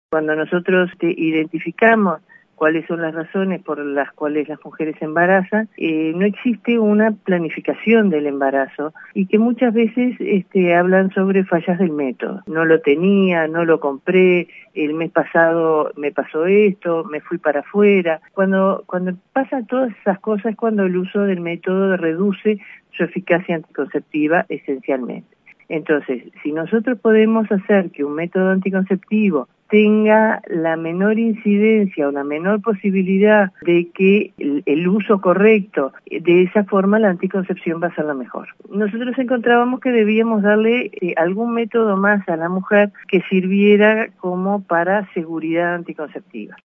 Cuando nosotros identificamos cuáles son las razones por las cuales las mujeres se embarazan, no existe una planificación del embarazo y que muchas veces hablan sobre fallas del método. No lo tenía, no lo compré, el mes pasado me pasó esto, me fui para afuera. Cuando pasan todas esas cosas es cuando el uso del método reduce su eficacia anticonceptiva esencialmente. Entonces, si nosotros podemos hacer que un método anticonceptivo tenga la menor incidencia o la menor posibilidad de que el uso correcto, de esa forma la anticoncepción va a ser la mejor. Nosotros encontrábamos que debíamos darle algún método más a la mujer que sirviera como para seguridad anticonceptiva.